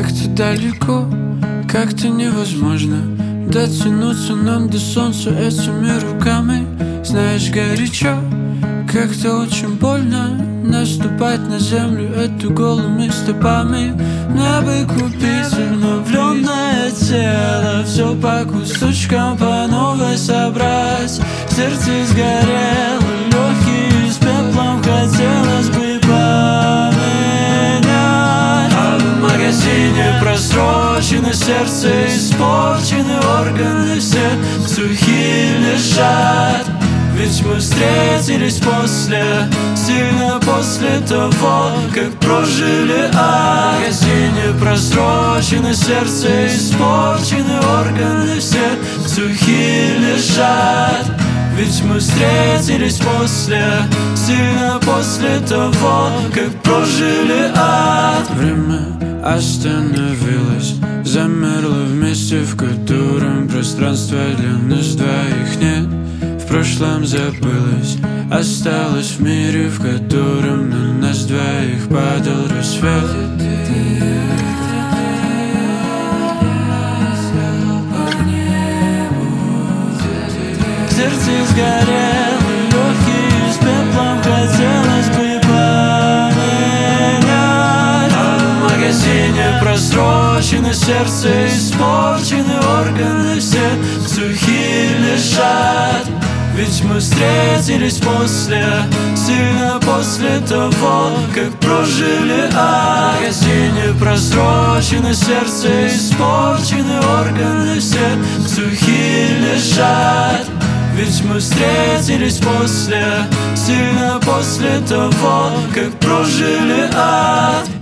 Как-то далеко, как-то невозможно дотянуться нам до солнца этими руками. Знаешь, горячо, как-то очень больно наступать на землю эту голыми стопами. Мне бы купить обновленное тело, все по кусочкам по новой собрать. Сердце сгорело, легкие с пеплом хотелось бы поменять. А в магазине просрочено сердце, испорчены органы, все сухие лежат. Ведь мы встретились сильно после того, как прожили. А в магазине просрочено сердце, испорчены органы, все сухие лежат. Ведь мы встретились сильно после того, как прожили. Время остановилось, замерло в месте, в котором пространства для нас двоих нет. В прошлом забылось, осталось в мире, в котором на нас двоих падал рассвет. Сердце сгорело, легкие с пеплом хотелось бы поменять. А в магазине просрочено сердце, испорчены органы, все сухие лежат. Ведь мы встретились сильно после того, как прожили. А в магазине просрочено сердце, испорчены органы, все сухие лежат. Ведь мы встретились сильно после того, как прожили.